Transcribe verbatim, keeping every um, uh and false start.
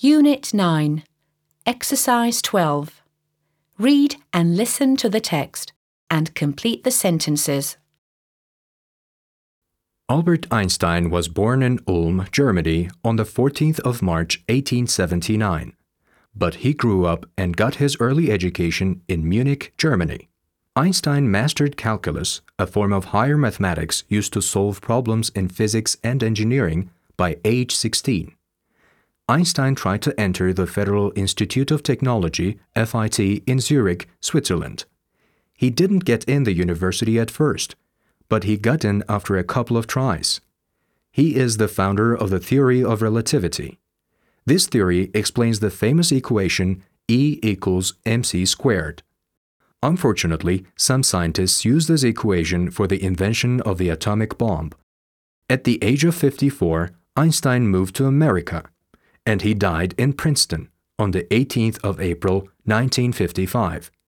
Unit nine, Exercise twelve. Read and listen to the text and complete the sentences. Albert Einstein was born in Ulm, Germany on the fourteenth of March eighteen seventy-nine, but he grew up and got his early education in Munich, Germany. Einstein mastered calculus, a form of higher mathematics used to solve problems in physics and engineering, by age sixteen. Einstein tried to enter the Federal Institute of Technology, F I T, in Zurich, Switzerland. He didn't get in the university at first, but he got in after a couple of tries. He is the founder of the theory of relativity. This theory explains the famous equation E equals mc squared. Unfortunately, some scientists use this equation for the invention of the atomic bomb. At the age of fifty-four, Einstein moved to America, and he died in Princeton on the eighteenth of April, nineteen fifty-five.